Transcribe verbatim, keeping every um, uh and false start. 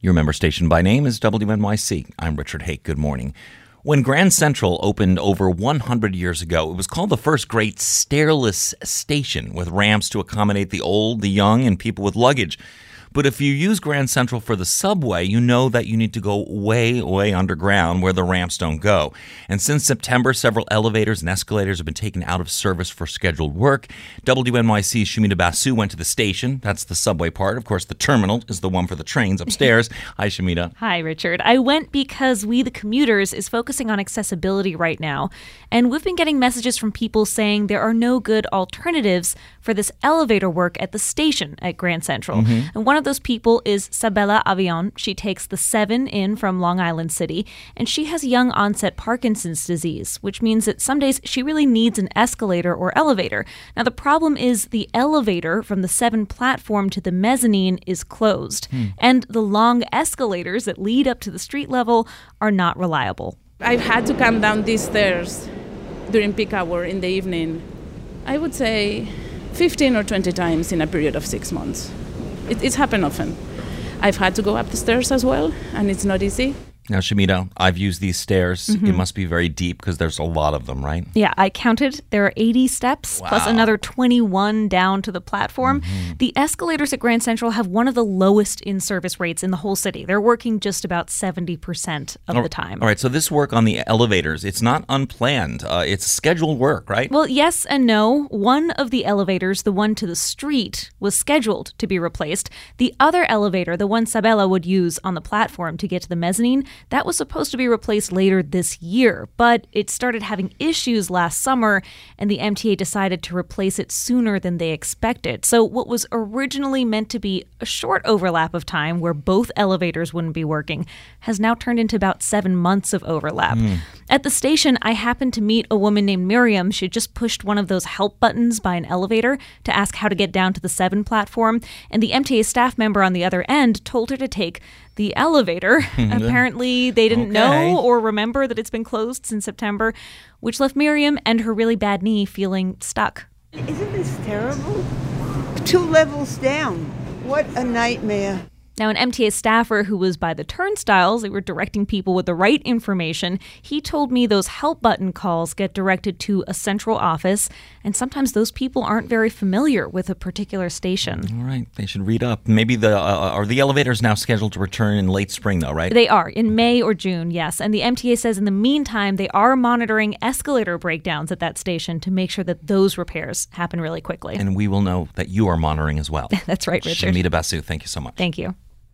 Your member station by name is W N Y C. I'm Richard Hake. Good morning. When Grand Central opened over one hundred years ago, it was called the first great stairless station with ramps to accommodate the old, the young, and people with luggage. But if you use Grand Central for the subway, you know that you need to go way, way underground where the ramps don't go. And since September, several elevators and escalators have been taken out of service for scheduled work. W N Y C's Shamita Basu went to the station. That's the subway part. Of course, the terminal is the one for the trains upstairs. Hi, Shamita. Hi, Richard. I went because We the Commuters is focusing on accessibility right now. And we've been getting messages from people saying there are no good alternatives for this elevator work at the station at Grand Central. Mm-hmm. And one of those people is Sabella Avion. She takes the seven in from Long Island City, and she has young onset Parkinson's disease, which means that some days she really needs an escalator or elevator. Now, the problem is the elevator from the seven platform to the mezzanine is closed, hmm. and the long escalators that lead up to the street level are not reliable. I've had to come down these stairs during peak hour in the evening, I would say fifteen or twenty times in a period of six months. It, it's happened often. I've had to go up the stairs as well, and it's not easy. Now, Shamita, I've used these stairs. Mm-hmm. It must be very deep because there's a lot of them, right? Yeah, I counted. There are eighty steps, wow. plus another twenty-one down to the platform. Mm-hmm. The escalators at Grand Central have one of the lowest in-service rates in the whole city. They're working just about seventy percent of all, the time. All right, so this work on the elevators, it's not unplanned. Uh, it's scheduled work, right? Well, yes and no. One of the elevators, the one to the street, was scheduled to be replaced. The other elevator, the one Sabella would use on the platform to get to the mezzanine, that was supposed to be replaced later this year, but it started having issues last summer, and the M T A decided to replace it sooner than they expected. So what was originally meant to be a short overlap of time where both elevators wouldn't be working has now turned into about seven months of overlap. Mm. At the station, I happened to meet a woman named Miriam. She had just pushed one of those help buttons by an elevator to ask how to get down to the seven platform, and the M T A staff member on the other end told her to take the elevator. Apparently, they didn't okay. know or remember that it's been closed since September, which left Miriam and her really bad knee feeling stuck. Isn't this terrible? Two levels down. What a nightmare. Now, an M T A staffer who was by the turnstiles, they were directing people with the right information, he told me those help button calls get directed to a central office, and sometimes those people aren't very familiar with a particular station. All right, they should read up. Maybe the uh, are the elevators now scheduled to return in late spring, though, right? They are, in May or June, yes. And the M T A says in the meantime, they are monitoring escalator breakdowns at that station to make sure that those repairs happen really quickly. And we will know that you are monitoring as well. That's right, Richard. Shamita Basu, thank you so much. Thank you.